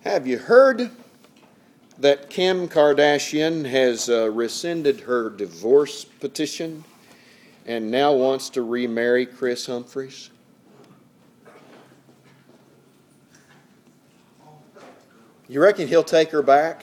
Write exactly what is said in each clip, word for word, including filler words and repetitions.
Have you heard that Kim Kardashian has uh, rescinded her divorce petition and now wants to remarry Chris Humphries? You reckon he'll take her back?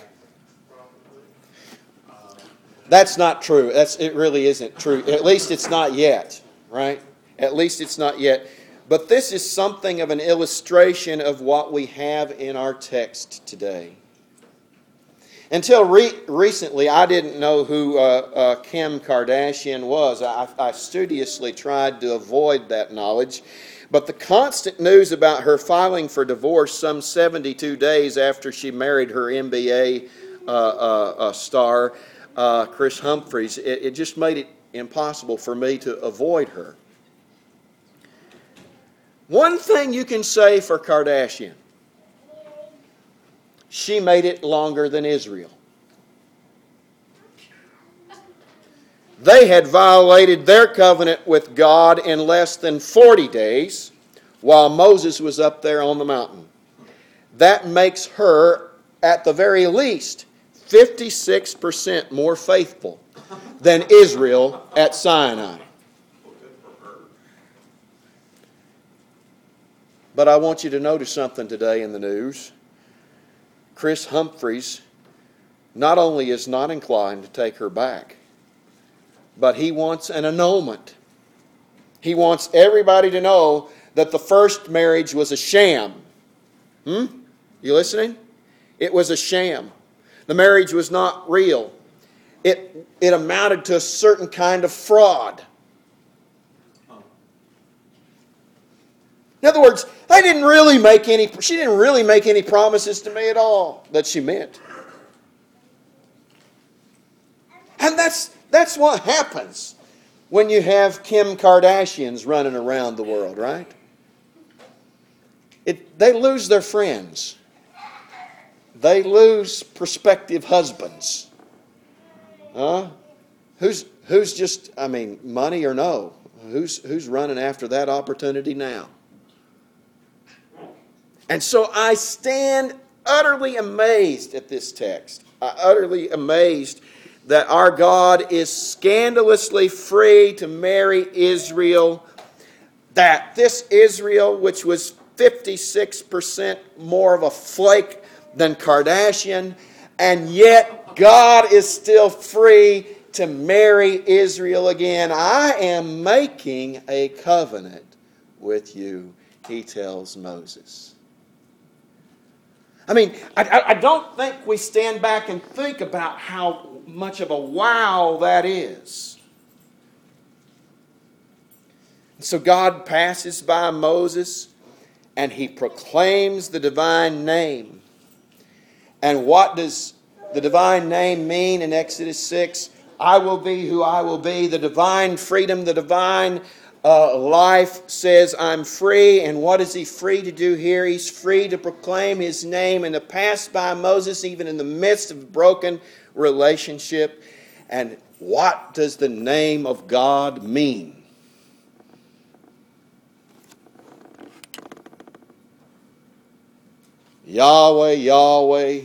That's not true. That's, it really isn't true. At least it's not yet, right? At least it's not yet. But this is something of an illustration of what we have in our text today. Until re- recently, I didn't know who uh, uh, Kim Kardashian was. I, I studiously tried to avoid that knowledge. But the constant news about her filing for divorce some seventy-two days after she married her N B A uh, uh, uh, star, uh, Chris Humphries, it, it just made it impossible for me to avoid her. One thing you can say for Kardashian: she made it longer than Israel. They had violated their covenant with God in less than forty days while Moses was up there on the mountain. That makes her, at the very least, fifty-six percent more faithful than Israel at Sinai. But I want you to notice something today in the news. Chris Humphries not only is not inclined to take her back, but he wants an annulment. He wants everybody to know that the first marriage was a sham. Hmm? You listening? It was a sham. The marriage was not real. It, it amounted to a certain kind of fraud. In other words, they didn't really make any, she didn't really make any promises to me at all that she meant. And that's that's what happens when you have Kim Kardashians running around the world, right? It, they lose their friends. They lose prospective husbands. Huh? Who's who's just, I mean, money or no? Who's who's running after that opportunity now? And so I stand utterly amazed at this text. I utterly amazed that our God is scandalously free to marry Israel. That this Israel, which was fifty-six percent more of a flake than Kardashian, and yet God is still free to marry Israel again. I am making a covenant with you, he tells Moses. I mean, I, I don't think we stand back and think about how much of a wow that is. So God passes by Moses and he proclaims the divine name. And what does the divine name mean in Exodus six? I will be who I will be. The divine freedom, the divine uh, life says I'm free. And what is he free to do here? He's free to proclaim his name and to pass by Moses even in the midst of a broken relationship. And what does the name of God mean? Yahweh, Yahweh,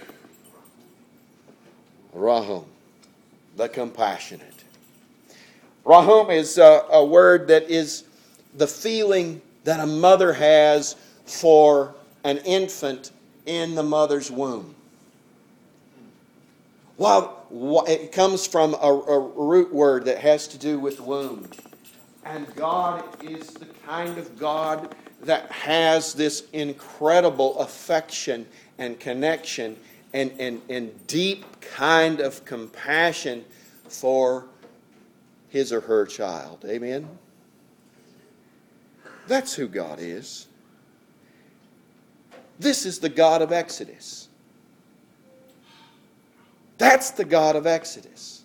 Rahum, the compassionate. Rahum is a, a word that is the feeling that a mother has for an infant in the mother's womb. Well, it comes from a, a root word that has to do with womb. And God is the kind of God that has this incredible affection and connection and, and, and deep kind of compassion for his or her child. Amen? That's who God is. This is the God of Exodus. That's the God of Exodus.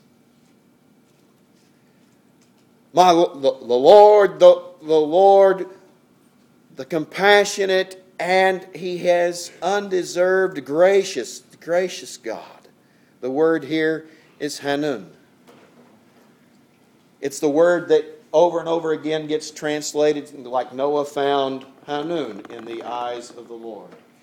My, the, the Lord, the, the Lord, the compassionate, and he has undeserved gracious, gracious God. The word here is Hanun. It's the word that over and over again gets translated like Noah found Hanun in the eyes of the Lord.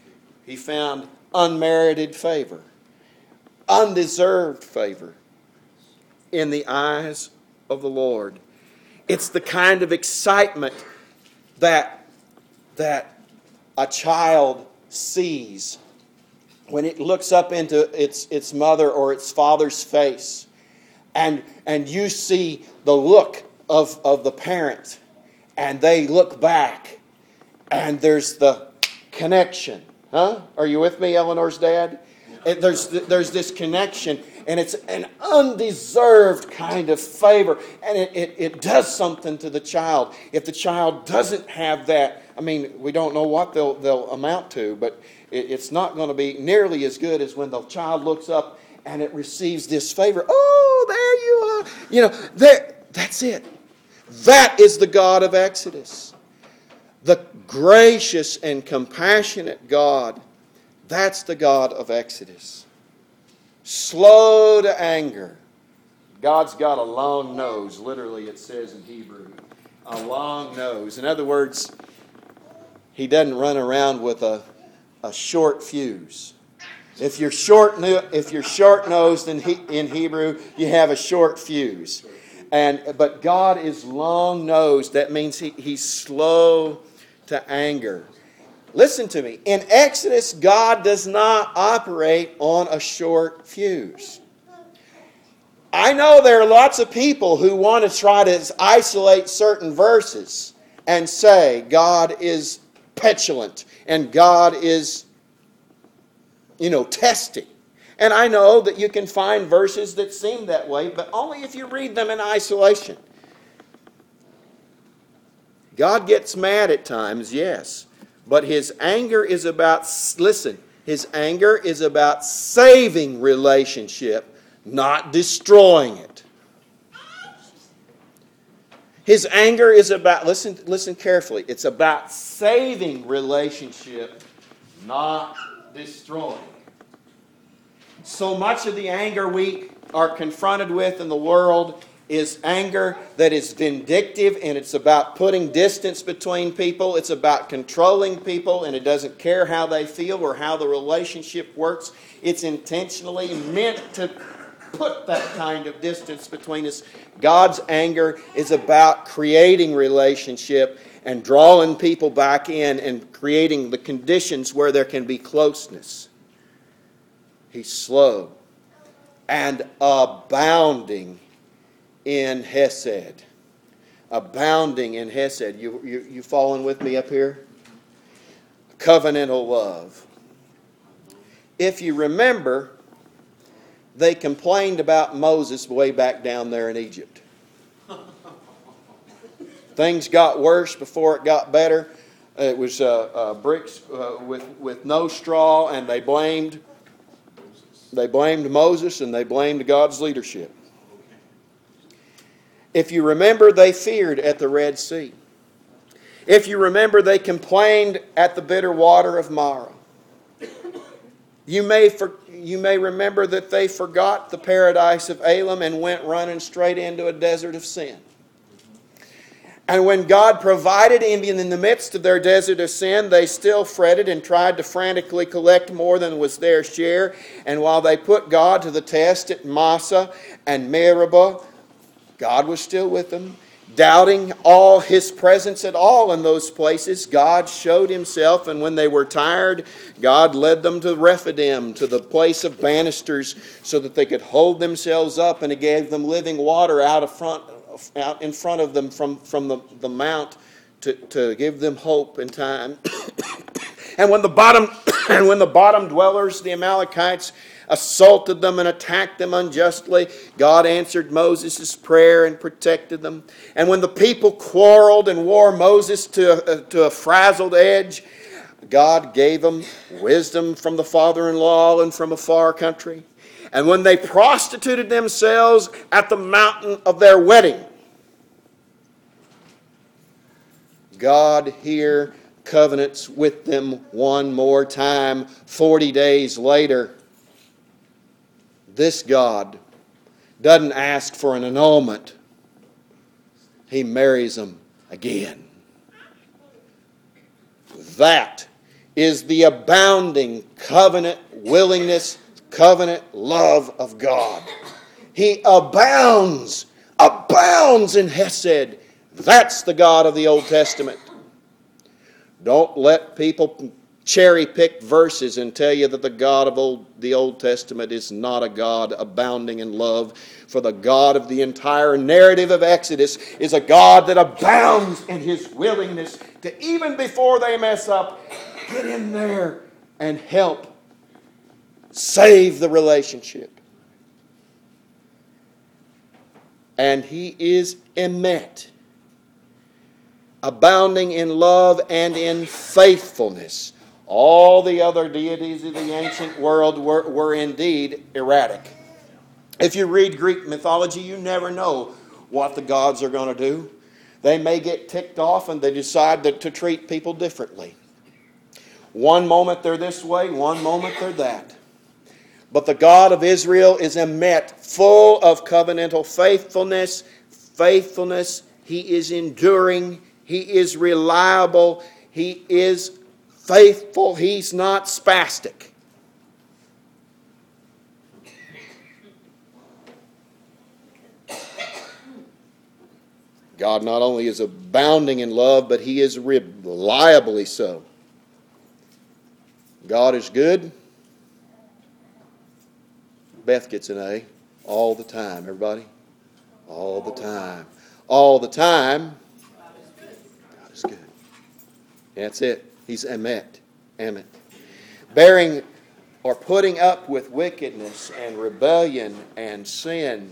He found unmerited favor, undeserved favor in the eyes of the Lord. It's the kind of excitement that, that a child sees when it looks up into its, its mother or its father's face, and, and you see the look of, of the parent, and they look back, and there's the connection. Huh? Are you with me, Eleanor's dad? And there's, there's this connection, and it's an undeserved kind of favor, and it, it, it does something to the child. If the child doesn't have that, I mean, we don't know what they'll, they'll amount to, but it, it's not going to be nearly as good as when the child looks up and it receives this favor. Oh, there you are. You know, there, that's it. That is the God of Exodus. The gracious and compassionate God. That's the God of Exodus. Slow to anger. God's got a long nose, literally it says in Hebrew. A long nose. In other words, He doesn't run around with a, a short fuse. If you're short, if you're short-nosed in, he, in Hebrew, you have a short fuse. And but God is long-nosed. That means he, He's slow to anger. Listen to me. In Exodus, God does not operate on a short fuse. I know there are lots of people who want to try to isolate certain verses and say God is petulant and God is, you know, testy. And I know that you can find verses that seem that way, but only if you read them in isolation. God gets mad at times, yes. But His anger is about, listen, His anger is about saving relationship, not destroying it. His anger is about, listen, listen carefully, it's about saving relationship, not destroying it. So much of the anger we are confronted with in the world is anger that is vindictive, and it's about putting distance between people. It's about controlling people, and it doesn't care how they feel or how the relationship works. It's intentionally meant to put that kind of distance between us. God's anger is about creating relationship and drawing people back in and creating the conditions where there can be closeness. He's slow and abounding in Hesed. Abounding in Hesed. You, you, you following with me up here? Covenantal love. If you remember, they complained about Moses way back down there in Egypt. Things got worse before it got better. It was uh, uh, bricks uh, with, with no straw, and they blamed, they blamed Moses, and they blamed God's leadership. If you remember, they feared at the Red Sea. If you remember, they complained at the bitter water of Marah. You may, for, you may remember that they forgot the paradise of Elam and went running straight into a desert of sin. And when God provided Indian in the midst of their desert of sin, they still fretted and tried to frantically collect more than was their share. And while they put God to the test at Massah and Meribah, God was still with them. Doubting all His presence at all in those places, God showed Himself, and when they were tired, God led them to Rephidim, to the place of banisters, so that they could hold themselves up, and He gave them living water out of front, out in front of them from, from the, the mount to, to give them hope in time. And when the bottom and when the bottom dwellers, the Amalekites, assaulted them and attacked them unjustly, God answered Moses' prayer and protected them. And when the people quarreled and wore Moses to a, to a frazzled edge, God gave them wisdom from the father-in-law and from a far country. And when they prostituted themselves at the mountain of their wedding, God here covenants with them one more time forty days later. This God doesn't ask for an annulment. He marries them again. That is the abounding covenant willingness, covenant love of God. He abounds, abounds in Hesed. That's the God of the Old Testament. Don't let people cherry pick verses and tell you that the God of old, the Old Testament is not a God abounding in love. For the God of the entire narrative of Exodus is a God that abounds in His willingness to, even before they mess up, get in there and help save the relationship. And He is emet, abounding in love and in faithfulness. All the other deities of the ancient world were, were indeed erratic. If you read Greek mythology, you never know what the gods are going to do. They may get ticked off and they decide to, to treat people differently. One moment they're this way, one moment they're that. But the God of Israel is emet, full of covenantal faithfulness. Faithfulness. He is enduring. He is reliable. He is faithful. He's not spastic. God not only is abounding in love, but He is reliably so. God is good. Beth gets an A all the time. Everybody? All the time. All the time. God is good. That's it. He's emet. Emet. Bearing or putting up with wickedness and rebellion and sin.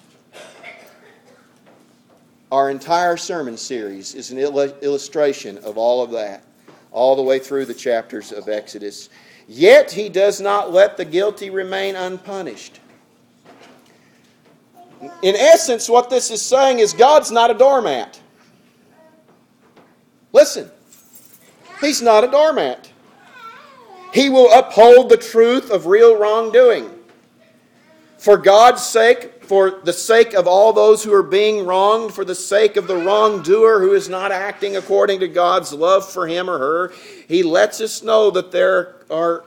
Our entire sermon series is an illustration of all of that, all the way through the chapters of Exodus. Yet He does not let the guilty remain unpunished. In essence, what this is saying is God's not a doormat. Listen, He's not a doormat. He will uphold the truth of real wrongdoing. For God's sake, for the sake of all those who are being wronged, for the sake of the wrongdoer who is not acting according to God's love for him or her, He lets us know that there are,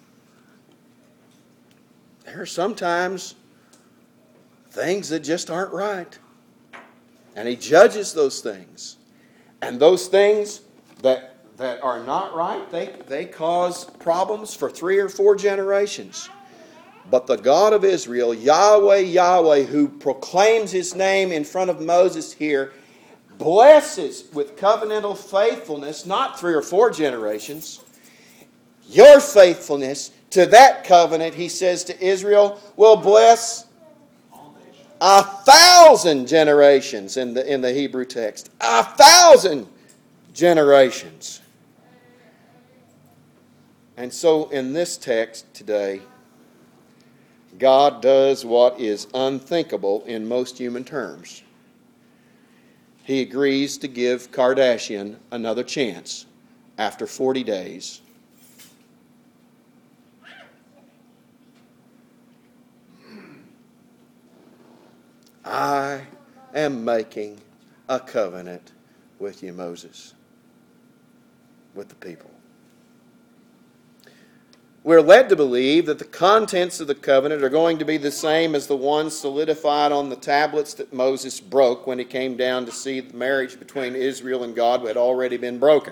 there are sometimes things that just aren't right. And He judges those things. And those things that that are not right, they, they cause problems for three or four generations. But the God of Israel, Yahweh, Yahweh, who proclaims His name in front of Moses here, blesses with covenantal faithfulness, not three or four generations. Your faithfulness to that covenant, He says to Israel, will bless a thousand generations in the, in the Hebrew text. A thousand generations. And so in this text today, God does what is unthinkable in most human terms. He agrees to give Kardashian another chance after forty days. I am making a covenant with you, Moses, with the people. We're led to believe that the contents of the covenant are going to be the same as the ones solidified on the tablets that Moses broke when he came down to see the marriage between Israel and God had already been broken.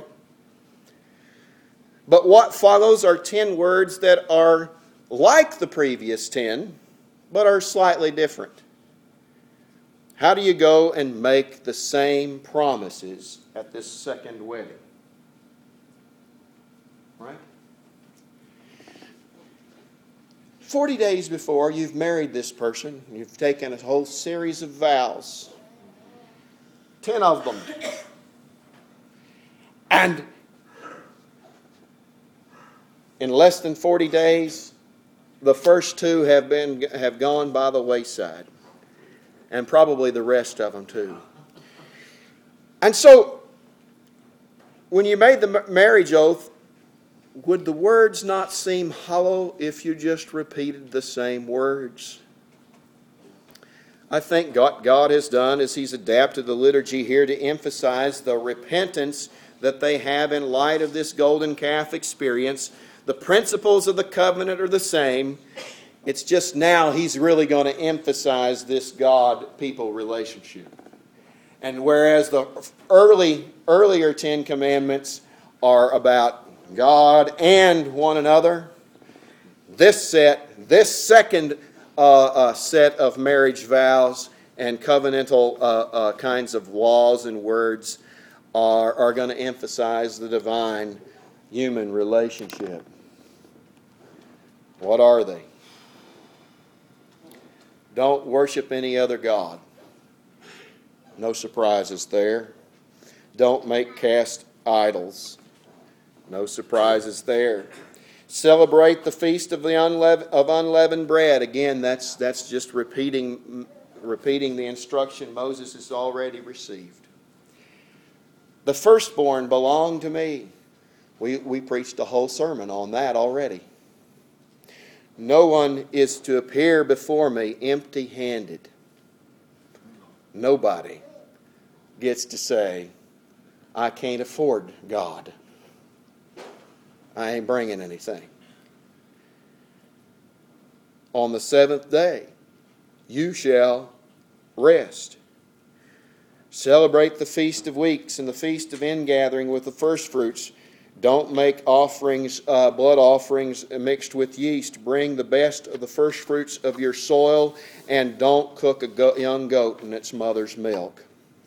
But what follows are ten words that are like the previous ten, but are slightly different. How do you go and make the same promises at this second wedding? Right? Forty days before you've married this person, you've taken a whole series of vows. Ten of them. And in less than forty days, the first two have been have gone by the wayside. And probably the rest of them too. And so, when you made the marriage oath, would the words not seem hollow if you just repeated the same words? I think what God has done is He's adapted the liturgy here to emphasize the repentance that they have in light of this golden calf experience. The principles of the covenant are the same. It's just now he's really going to emphasize this God-people relationship. And whereas the early, earlier Ten Commandments are about God and one another, this set, this second uh, uh, set of marriage vows and covenantal uh, uh, kinds of laws and words are, are going to emphasize the divine human relationship. What are they? Don't worship any other god. No surprises there. Don't make cast idols. No surprises there. Celebrate the feast of the unleav- of unleavened bread. Again, that's that's just repeating repeating the instruction Moses has already received. The firstborn belong to me. We we preached a whole sermon on that already. No one is to appear before me empty-handed. Nobody gets to say, I can't afford God. I ain't bringing anything. On the seventh day, you shall rest. Celebrate the Feast of Weeks and the Feast of Ingathering with the firstfruits. Don't make offerings, uh, blood offerings mixed with yeast. Bring the best of the firstfruits of your soil, and don't cook a go- young goat in its mother's milk.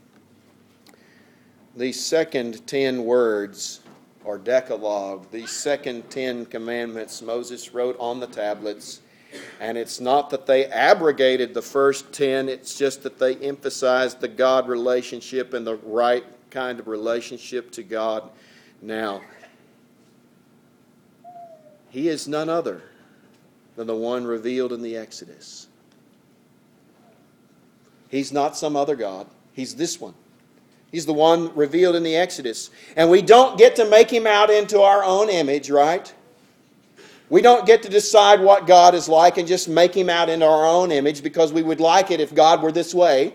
These second ten words, or Decalogue, these second ten commandments Moses wrote on the tablets. And it's not that they abrogated the first ten, it's just that they emphasized the God relationship and the right kind of relationship to God. Now, He is none other than the one revealed in the Exodus. He's not some other God. He's this one. He's the one revealed in the Exodus. And we don't get to make Him out into our own image, right? We don't get to decide what God is like and just make Him out into our own image because we would like it if God were this way.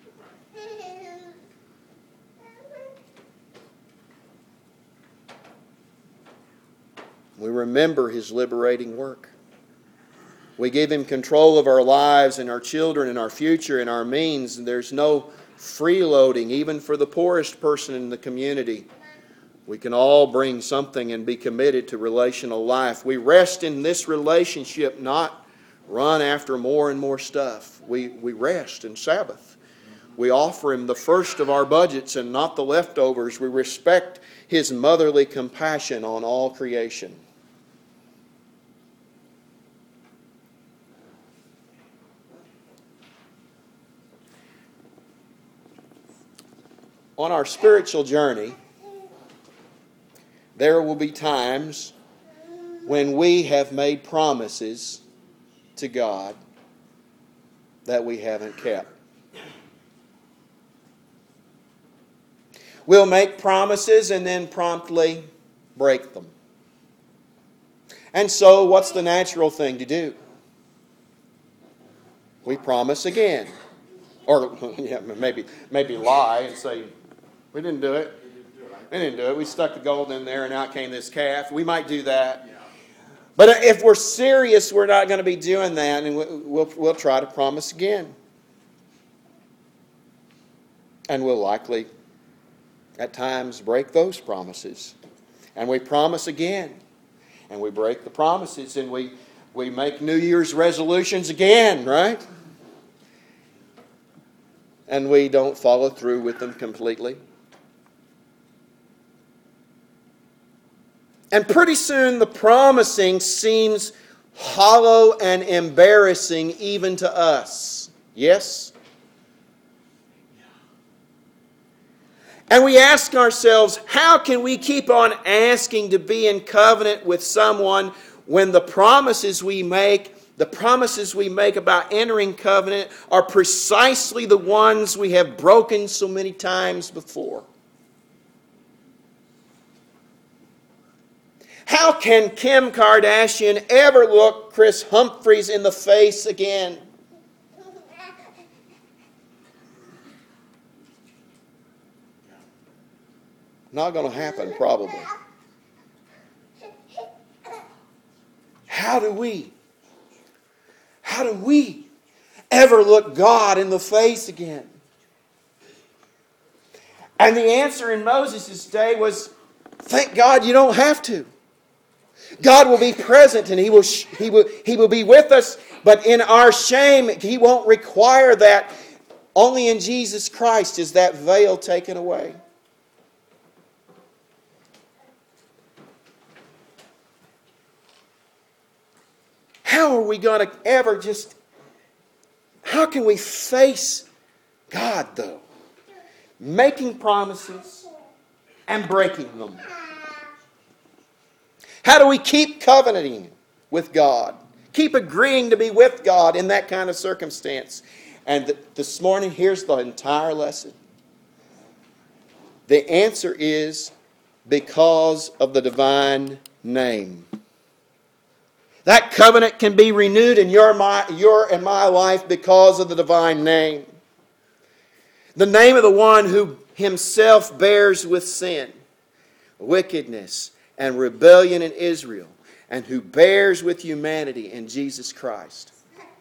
We remember His liberating work. We give Him control of our lives and our children and our future and our means. And there's no freeloading, even for the poorest person in the community. We can all bring something and be committed to relational life. We rest in this relationship, not run after more and more stuff. We, we rest in Sabbath. We offer Him the first of our budgets and not the leftovers. We respect His motherly compassion on all creation. On our spiritual journey, there will be times when we have made promises to God that we haven't kept. We'll make promises and then promptly break them. And so, what's the natural thing to do? We promise again. Or yeah, maybe, maybe lie and say, we didn't do it. We didn't do it. We stuck the gold in there and out came this calf. We might do that. But if we're serious, we're not going to be doing that, and we'll, we'll try to promise again. And we'll likely, at times, break those promises. And we promise again. And we break the promises, and we, we make New Year's resolutions again, right? And we don't follow through with them completely. And pretty soon the promising seems hollow and embarrassing even to us. Yes? And we ask ourselves, how can we keep on asking to be in covenant with someone when the promises we make, the promises we make about entering covenant are precisely the ones we have broken so many times before? How can Kim Kardashian ever look Chris Humphries in the face again? Not going to happen, probably. How do we, how do we ever look God in the face again? And the answer in Moses' day was, thank God you don't have to. God will be present and He will, he will, he will be with us, but in our shame, He won't require that. Only in Jesus Christ is that veil taken away. How are we going to ever just... How can we face God, though? Making promises and breaking them. How do we keep covenanting with God? Keep agreeing to be with God in that kind of circumstance. And th- this morning, here's the entire lesson. The answer is because of the divine name. That covenant can be renewed in your, my, your and my life because of the divine name. The name of the one who Himself bears with sin, wickedness, and rebellion in Israel, and who bears with humanity in Jesus Christ.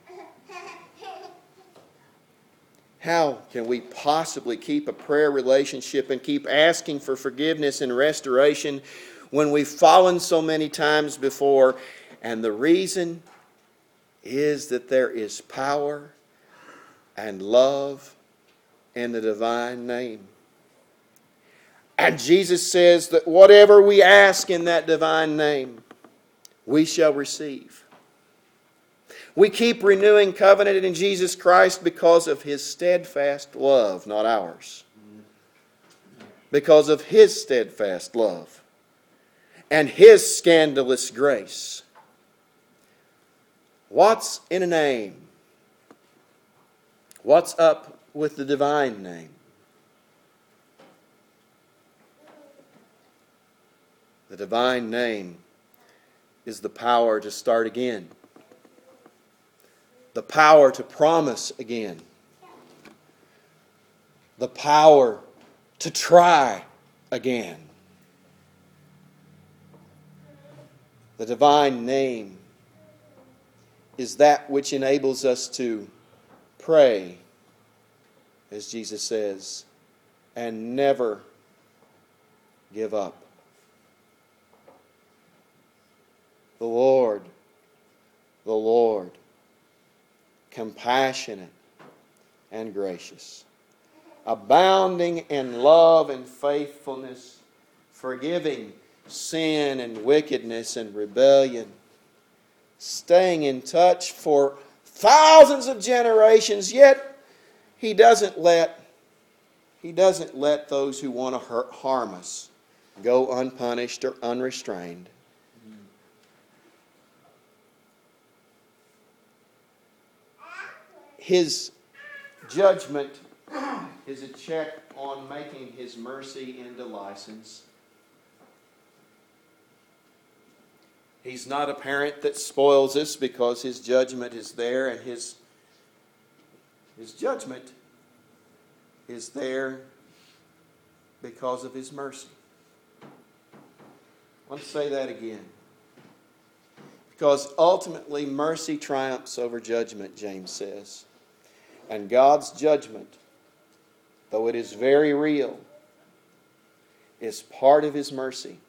How can we possibly keep a prayer relationship and keep asking for forgiveness and restoration when we've fallen so many times before? And the reason is that there is power and love in the divine name. And Jesus says that whatever we ask in that divine name, we shall receive. We keep renewing covenant in Jesus Christ because of His steadfast love, not ours. Because of His steadfast love and His scandalous grace. What's in a name? What's up with the divine name? The divine name is the power to start again. The power to promise again. The power to try again. The divine name is that which enables us to pray, as Jesus says, and never give up. The Lord, the Lord, compassionate and gracious, abounding in love and faithfulness, forgiving sin and wickedness and rebellion, staying in touch for thousands of generations, yet He doesn't let He doesn't let those who want to hurt, harm us go unpunished or unrestrained. His judgment is a check on making His mercy into license. He's not a parent that spoils us because His judgment is there, and His, His judgment is there because of His mercy. Let's say that again. Because ultimately mercy triumphs over judgment, James says. And God's judgment, though it is very real, is part of His mercy.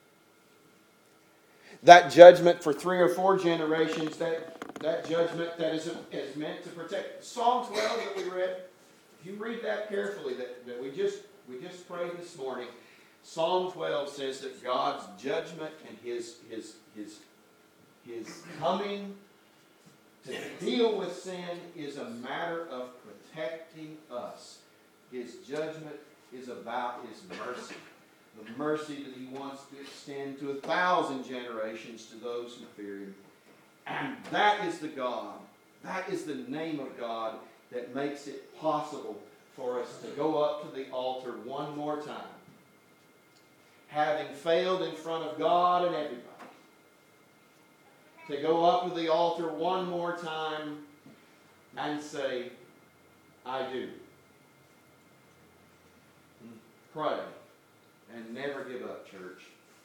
That judgment for three or four generations, that, that judgment that is, is meant to protect. Psalm twelve that we read, if you read that carefully, that, that we just we just prayed this morning, Psalm twelve says that God's judgment and His His His His coming to deal with sin is a matter of protecting us. His judgment is about His mercy. The mercy that He wants to extend to a thousand generations to those who fear Him. And that is the God, that is the name of God that makes it possible for us to go up to the altar one more time, having failed in front of God and everybody. To go up to the altar one more time and say, I do. Pray And never give up, church.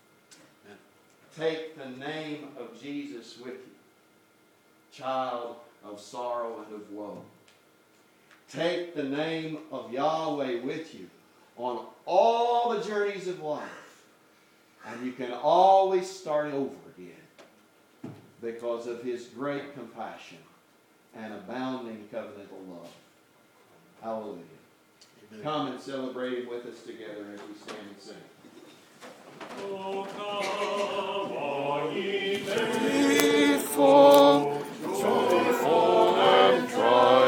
Take the name of Jesus with you, child of sorrow and of woe. Take the name of Yahweh with you on all the journeys of life. And you can always start over again because of His great compassion and abounding covenantal love. Hallelujah. Amen. Come and celebrate Him with us together as we stand and sing.